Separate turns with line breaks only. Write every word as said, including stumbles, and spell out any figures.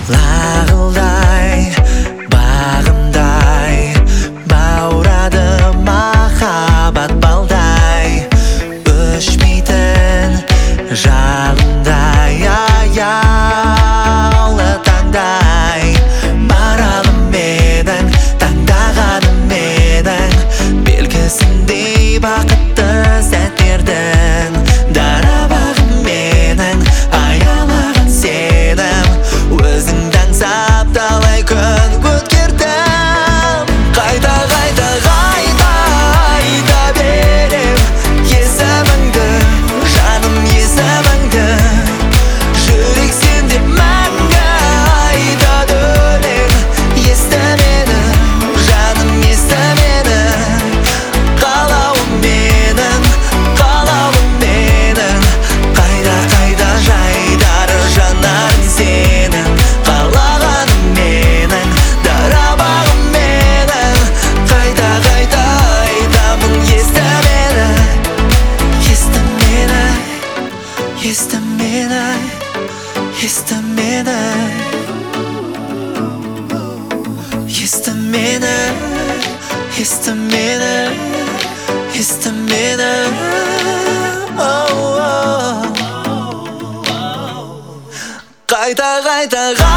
Lağılдай, бағымдай баурады махаббат балдай, өшмейтін жалындай, аяулы таңдай. Маралым менің, таңдағаным менің, белгісіндей бақытты сәттердің. Дара бағым менің, аялаған сенім, өзіңді аңсап талай күн өткердім. Қайта қайта қайта айта берем есіміңді, жаным есіміңді. Жүрек сенде мәңгі айтады өлең. Есті мені, жаным есті мені. Қалауым менің, қалауым менің. Қайда қайда жайдары жанарың сенің. Қалағаным менің, дара бағым менің. Қайда қайда айтамын есті мені, есті мені, есті мені, есті мені, есті мені, есті мені, есті мені. Оу, оу. Қайта қайта